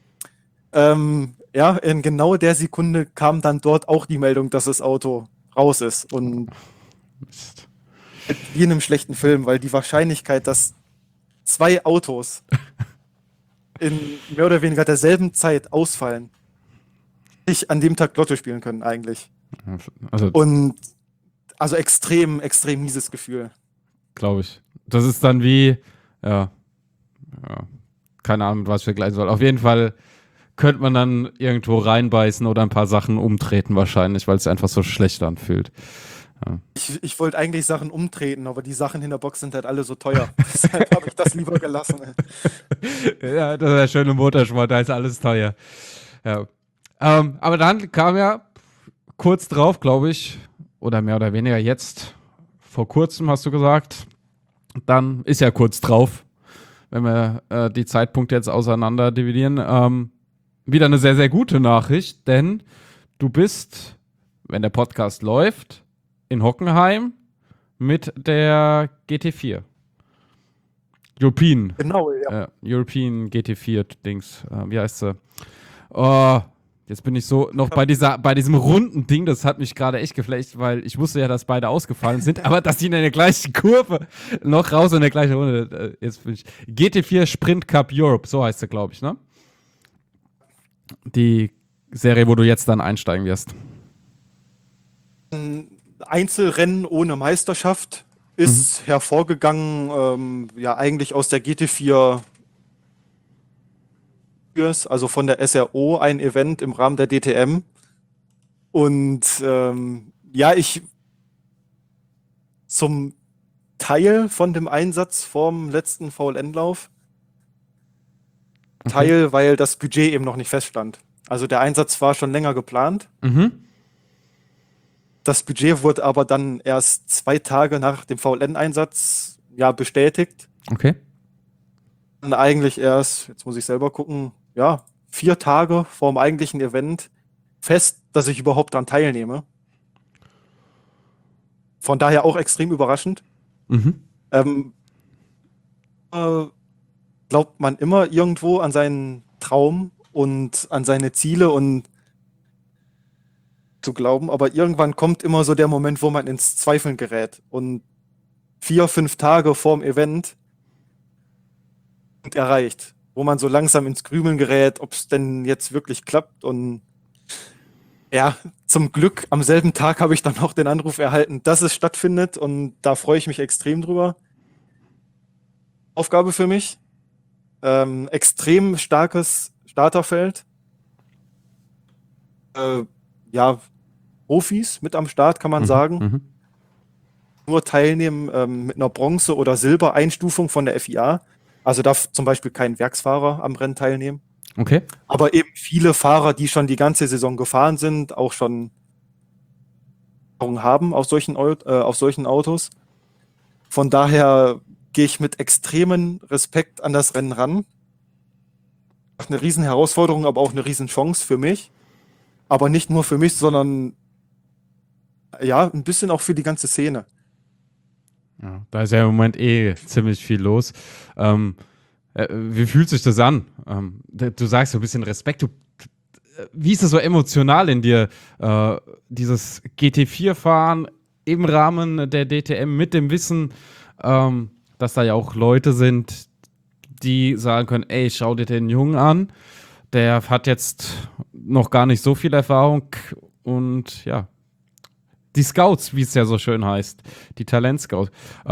Ja, in genau der Sekunde kam dann dort auch die Meldung, dass das Auto raus ist. Und Mist. wie in einem schlechten Film, weil die Wahrscheinlichkeit, dass 2 Autos in mehr oder weniger derselben Zeit ausfallen, nicht an dem Tag Lotto spielen können eigentlich. Also, Und also extrem, extrem mieses Gefühl. glaube ich. Das ist dann wie, ja, keine Ahnung, was ich vergleichen soll. Auf jeden Fall könnte man dann irgendwo reinbeißen oder ein paar Sachen umtreten wahrscheinlich, weil es sich einfach so schlecht anfühlt. Ja. Ich wollte eigentlich Sachen umtreten, aber die Sachen in der Box sind halt alle so teuer. Deshalb habe ich das lieber gelassen. Ja, das ist der schöne Motorsport, da ist alles teuer. Ja. Aber dann kam ja kurz drauf, glaube ich, oder mehr oder weniger jetzt, vor kurzem hast du gesagt, dann ist ja kurz drauf, wenn wir die Zeitpunkte jetzt auseinander dividieren, wieder eine sehr, sehr gute Nachricht, denn du bist, wenn der Podcast läuft, in Hockenheim mit der GT4. European. Genau, ja. European GT4-Dings. Wie heißt sie? Oh, jetzt bin ich so noch bei diesem runden Ding, das hat mich gerade echt geflasht, weil ich wusste ja, dass beide ausgefallen sind, aber dass die in der gleichen Kurve noch raus in der gleichen Runde. Jetzt bin ich. GT4 Sprint Cup Europe, so heißt sie, glaube ich, ne? Die Serie, wo du jetzt dann einsteigen wirst. Ein Einzelrennen ohne Meisterschaft ist hervorgegangen, ja, eigentlich aus der GT4, also von der SRO, ein Event im Rahmen der DTM. Und ja, ich zum Teil von dem Einsatz vom letzten VLN-Lauf, Teil, weil das Budget eben noch nicht feststand. Also der Einsatz war schon länger geplant. Mhm. Das Budget wurde aber dann erst 2 Tage nach dem VLN-Einsatz ja bestätigt. Okay. Und eigentlich erst, jetzt muss ich selber gucken, ja, 4 Tage vor dem eigentlichen Event fest, dass ich überhaupt daran teilnehme. Von daher auch extrem überraschend. Mhm. Glaubt man immer irgendwo an seinen Traum und an seine Ziele und zu glauben, aber irgendwann kommt immer so der Moment, wo man ins Zweifeln gerät. Und 4, 5 Tage vorm Event erreicht, wo man so langsam ins Grübeln gerät, ob es denn jetzt wirklich klappt. Und ja, zum Glück am selben Tag habe ich dann auch den Anruf erhalten, dass es stattfindet, und da freue ich mich extrem drüber. Aufgabe für mich. Extrem starkes Starterfeld. Ja, Profis mit am Start, kann man sagen. Mhm. Nur teilnehmen mit einer Bronze- oder Silbereinstufung von der FIA. Also darf zum Beispiel kein Werksfahrer am Rennen teilnehmen. Okay. Aber eben viele Fahrer, die schon die ganze Saison gefahren sind, auch schon Erfahrung haben auf solchen Autos. Von daher gehe ich mit extremem Respekt an das Rennen ran. Eine riesen Herausforderung, aber auch eine riesen Chance für mich. Aber nicht nur für mich, sondern ja, ein bisschen auch für die ganze Szene. Ja, da ist ja im Moment ziemlich viel los. Wie fühlt sich das an? Du sagst so ein bisschen Respekt. Wie ist das so emotional in dir? Dieses GT4-Fahren im Rahmen der DTM mit dem Wissen, dass da ja auch Leute sind, die sagen können, ey, schau dir den Jungen an. Der hat jetzt noch gar nicht so viel Erfahrung und ja, die Scouts, wie es ja so schön heißt, die Talentscouts.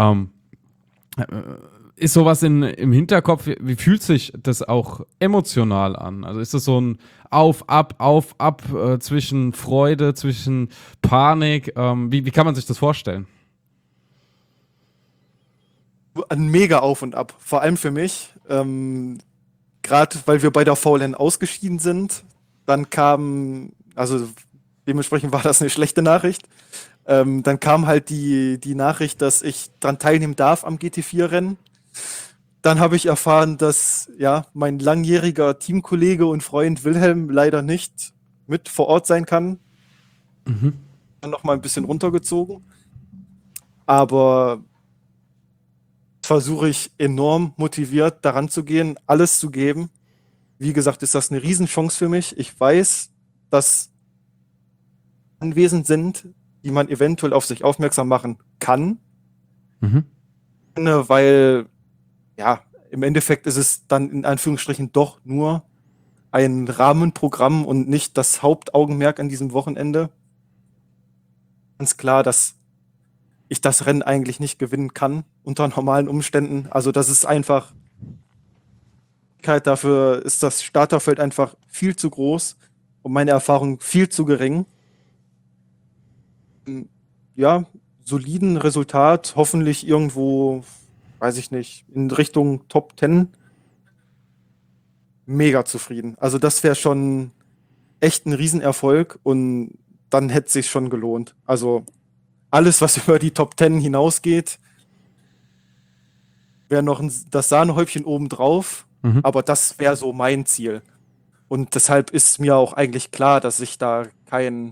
Ist sowas im Hinterkopf, wie fühlt sich das auch emotional an? Also ist das so ein Auf, ab zwischen Freude, zwischen Panik? Wie kann man sich das vorstellen? Ein mega Auf und Ab, vor allem für mich. Gerade weil wir bei der VLN ausgeschieden sind, dann kam, also dementsprechend war das eine schlechte Nachricht. Dann kam halt die Nachricht, dass ich dran teilnehmen darf am GT4-Rennen. Dann habe ich erfahren, dass ja mein langjähriger Teamkollege und Freund Wilhelm leider nicht mit vor Ort sein kann. Dann noch mal ein bisschen runtergezogen. Aber versuche ich enorm motiviert daran zu gehen, alles zu geben. Wie gesagt, ist das eine Riesenchance für mich. Ich weiß, dass anwesend sind, die man eventuell auf sich aufmerksam machen kann. Weil, ja, im Endeffekt ist es dann in Anführungsstrichen doch nur ein Rahmenprogramm und nicht das Hauptaugenmerk an diesem Wochenende. Ganz klar, dass ich das Rennen eigentlich nicht gewinnen kann unter normalen Umständen. Also das ist einfach, dafür ist das Starterfeld einfach viel zu groß und meine Erfahrung viel zu gering. Ja, soliden Resultat, hoffentlich irgendwo, weiß ich nicht, in Richtung Top 10. Mega zufrieden. Also das wäre schon echt ein Riesenerfolg und dann hätte es sich schon gelohnt. Also alles, was über die Top 10 hinausgeht, wäre noch das Sahnehäubchen obendrauf, aber das wäre so mein Ziel. Und deshalb ist mir auch eigentlich klar, dass ich da kein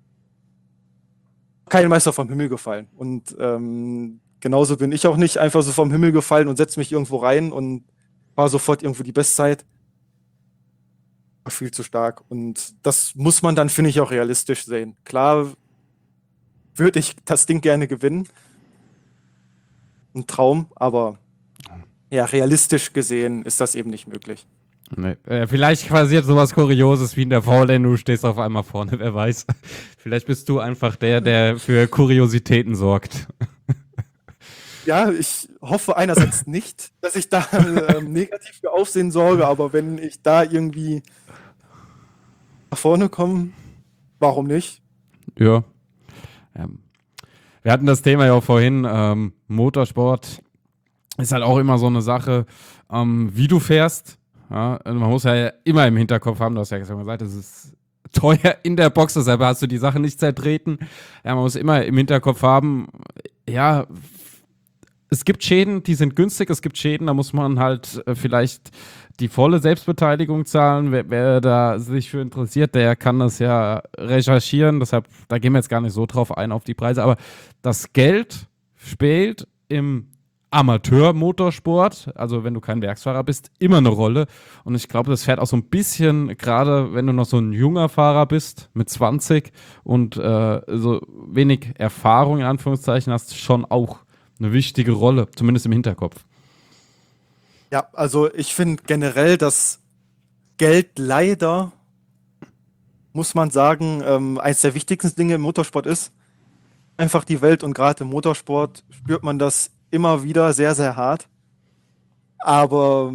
Meister vom Himmel gefallen. Und genauso bin ich auch nicht einfach so vom Himmel gefallen und setze mich irgendwo rein und war sofort irgendwo die Bestzeit. Viel zu stark. Und das muss man dann, finde ich, auch realistisch sehen. Klar würde ich das Ding gerne gewinnen. Ein Traum, aber ja, realistisch gesehen ist das eben nicht möglich. Nee. Vielleicht passiert sowas Kurioses wie in der VLN, du stehst auf einmal vorne, wer weiß. Vielleicht bist du einfach der für Kuriositäten sorgt. Ja, ich hoffe einerseits nicht, dass ich da negativ für Aufsehen sorge, aber wenn ich da irgendwie nach vorne komme, warum nicht? Ja. Wir hatten das Thema ja auch vorhin, Motorsport ist halt auch immer so eine Sache, wie du fährst. Ja, man muss ja immer im Hinterkopf haben, du hast ja gesagt, es ist teuer in der Box, deshalb hast du die Sache nicht zertreten. Ja, man muss immer im Hinterkopf haben, ja, es gibt Schäden, die sind günstig, es gibt Schäden, da muss man halt vielleicht die volle Selbstbeteiligung zahlen. Wer da sich für interessiert, der kann das ja recherchieren, deshalb, da gehen wir jetzt gar nicht so drauf ein, auf die Preise, aber das Geld spielt im Amateur-Motorsport, also wenn du kein Werksfahrer bist, immer eine Rolle. Und ich glaube, das fährt auch so ein bisschen, gerade wenn du noch so ein junger Fahrer bist, mit 20 und so wenig Erfahrung in Anführungszeichen hast, schon auch eine wichtige Rolle, zumindest im Hinterkopf. Ja, also ich finde generell, dass Geld leider, muss man sagen, eines der wichtigsten Dinge im Motorsport ist. Einfach die Welt und gerade im Motorsport spürt man das immer wieder sehr, sehr hart. Aber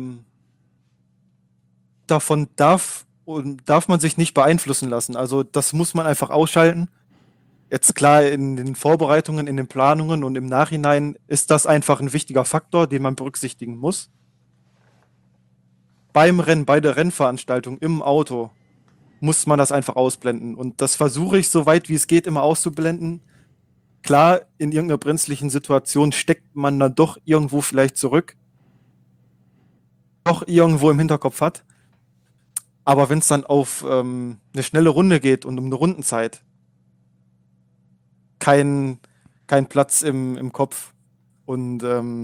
davon darf man sich nicht beeinflussen lassen. Also das muss man einfach ausschalten. Jetzt klar, in den Vorbereitungen, in den Planungen und im Nachhinein ist das einfach ein wichtiger Faktor, den man berücksichtigen muss. Beim Rennen, bei der Rennveranstaltung, im Auto muss man das einfach ausblenden. Und das versuche ich, so weit wie es geht, immer auszublenden. Klar, in irgendeiner brenzlichen Situation steckt man dann doch irgendwo vielleicht zurück, doch irgendwo im Hinterkopf hat. Aber wenn es dann auf eine schnelle Runde geht und um eine Rundenzeit, kein Platz im Kopf. Und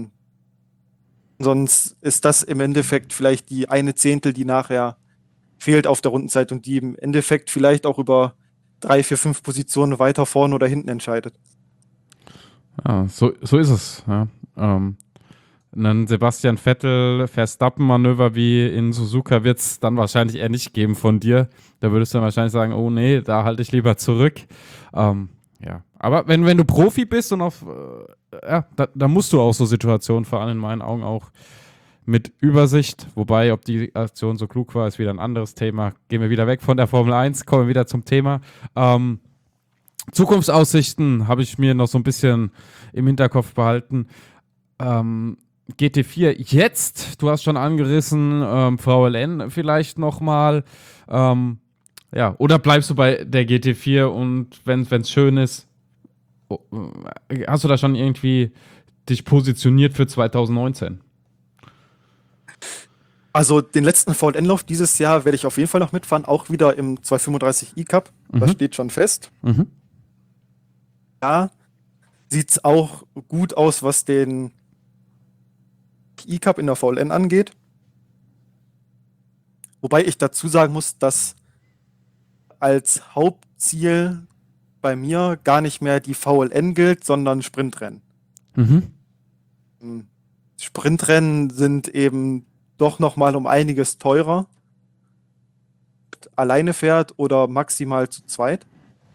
sonst ist das im Endeffekt vielleicht die eine Zehntel, die nachher fehlt auf der Rundenzeit und die im Endeffekt vielleicht auch über 3, 4, 5 Positionen weiter vorne oder hinten entscheidet. Ja, so ist es. Ja. Einen Sebastian Vettel-Verstappen-Manöver wie in Suzuka wird es dann wahrscheinlich eher nicht geben von dir. Da würdest du dann wahrscheinlich sagen, oh nee, da halte ich lieber zurück. Ja, Aber wenn du Profi bist und da musst du auch so Situationen fahren, in meinen Augen auch mit Übersicht. Wobei, ob die Aktion so klug war, ist wieder ein anderes Thema. Gehen wir wieder weg von der Formel 1, kommen wir wieder zum Thema. Zukunftsaussichten habe ich mir noch so ein bisschen im Hinterkopf behalten. GT4 jetzt, du hast schon angerissen, VLN vielleicht nochmal. Oder bleibst du bei der GT4 und wenn es schön ist, hast du da schon irgendwie dich positioniert für 2019? Also den letzten VLN-Lauf dieses Jahr werde ich auf jeden Fall noch mitfahren, auch wieder im 235 E-Cup. Das steht schon fest. Da sieht es auch gut aus, was den E-Cup in der VLN angeht. Wobei ich dazu sagen muss, dass als Hauptziel bei mir gar nicht mehr die VLN gilt, sondern Sprintrennen. Sprintrennen sind eben doch nochmal um einiges teurer. Alleine fährt oder maximal zu zweit.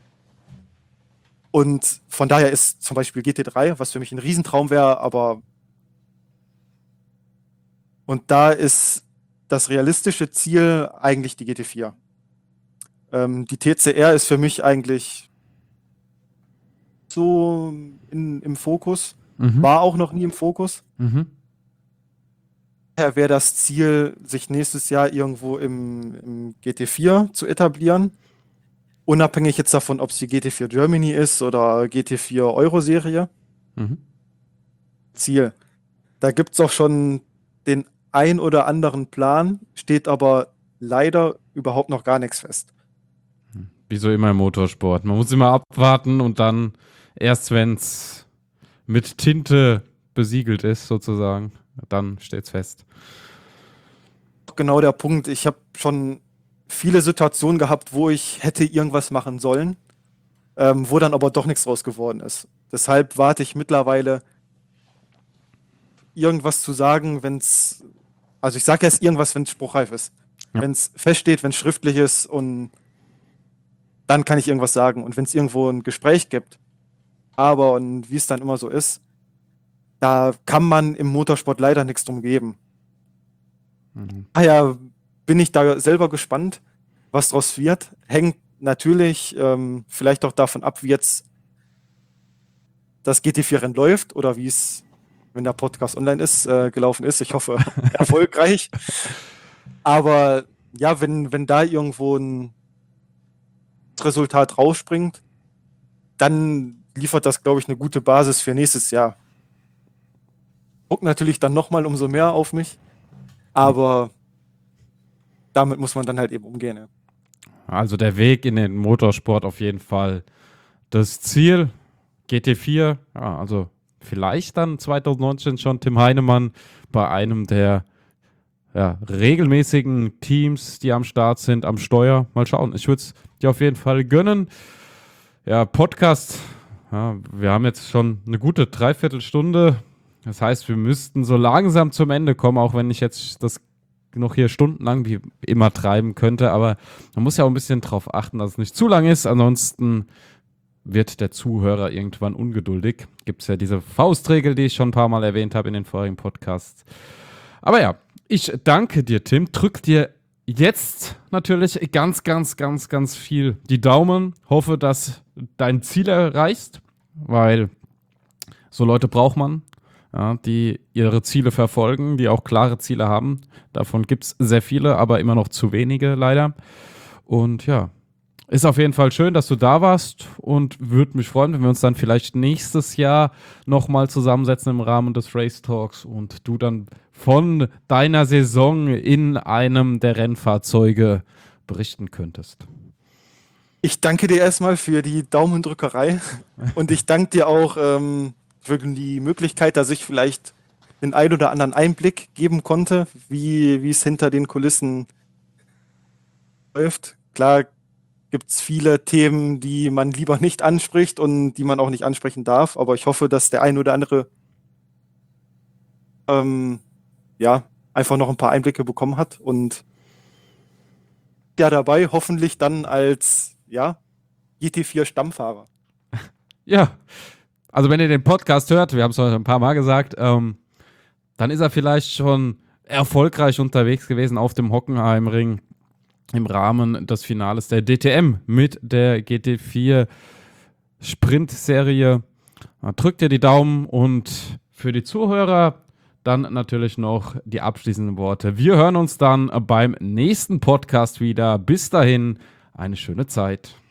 Und von daher ist zum Beispiel GT3, was für mich ein Riesentraum wäre, aber und da ist das realistische Ziel eigentlich die GT4. Die TCR ist für mich eigentlich so im Fokus, war auch noch nie im Fokus. Daher wäre das Ziel, sich nächstes Jahr irgendwo im GT4 zu etablieren. Unabhängig jetzt davon, ob es die GT4 Germany ist oder GT4 Euro-Serie. Ziel. Da gibt es auch schon den ein oder anderen Plan, steht aber leider überhaupt noch gar nichts fest. Wie so immer im Motorsport. Man muss immer abwarten und dann erst, wenn es mit Tinte besiegelt ist, sozusagen, dann steht es fest. Genau der Punkt. Ich habe schon viele Situationen gehabt, wo ich hätte irgendwas machen sollen, wo dann aber doch nichts draus geworden ist. Deshalb warte ich mittlerweile, irgendwas zu sagen, also ich sage jetzt irgendwas, wenn es spruchreif ist. Ja. Wenn es feststeht, wenn es schriftlich ist und dann kann ich irgendwas sagen. Und wenn es irgendwo ein Gespräch gibt, und wie es dann immer so ist, da kann man im Motorsport leider nichts drum geben. Daher bin ich da selber gespannt, was draus wird. Hängt natürlich vielleicht auch davon ab, wie jetzt das GT4-Rennen läuft oder wie es, wenn der Podcast online ist, gelaufen ist. Ich hoffe, erfolgreich. Aber ja, wenn da irgendwo ein Resultat rausspringt, dann liefert das, glaube ich, eine gute Basis für nächstes Jahr. Druckt natürlich dann nochmal umso mehr auf mich, aber damit muss man dann halt eben umgehen. Ja. Also der Weg in den Motorsport auf jeden Fall. Das Ziel, GT4, ja, also vielleicht dann 2019 schon Tim Heinemann bei einem der regelmäßigen Teams, die am Start sind, am Steuer. Mal schauen. Ich würde es dir auf jeden Fall gönnen. Ja, Podcast. Ja, wir haben jetzt schon eine gute Dreiviertelstunde. Das heißt, wir müssten so langsam zum Ende kommen, auch wenn ich jetzt das noch hier stundenlang wie immer treiben könnte. Aber man muss ja auch ein bisschen drauf achten, dass es nicht zu lang ist. Ansonsten wird der Zuhörer irgendwann ungeduldig. Gibt es ja diese Faustregel, die ich schon ein paar Mal erwähnt habe in den vorigen Podcasts. Aber ja, ich danke dir, Tim. Drück dir jetzt natürlich ganz, ganz, ganz, ganz viel die Daumen. Hoffe, dass dein Ziel erreichst, weil so Leute braucht man, ja, die ihre Ziele verfolgen, die auch klare Ziele haben. Davon gibt es sehr viele, aber immer noch zu wenige leider. Und ja, ist auf jeden Fall schön, dass du da warst und würde mich freuen, wenn wir uns dann vielleicht nächstes Jahr nochmal zusammensetzen im Rahmen des Race Talks und du dann von deiner Saison in einem der Rennfahrzeuge berichten könntest. Ich danke dir erstmal für die Daumendrückerei und ich danke dir auch für die Möglichkeit, dass ich vielleicht den ein oder anderen Einblick geben konnte, wie es hinter den Kulissen läuft. Klar gibt es viele Themen, die man lieber nicht anspricht und die man auch nicht ansprechen darf, aber ich hoffe, dass der ein oder andere einfach noch ein paar Einblicke bekommen hat und ja dabei hoffentlich dann als GT4 Stammfahrer. Ja, also wenn ihr den Podcast hört, wir haben es heute ein paar Mal gesagt, dann ist er vielleicht schon erfolgreich unterwegs gewesen auf dem Hockenheimring im Rahmen des Finales der DTM mit der GT4 Sprint-Serie. Drückt ihr die Daumen und für die Zuhörer dann natürlich noch die abschließenden Worte. Wir hören uns dann beim nächsten Podcast wieder. Bis dahin, eine schöne Zeit.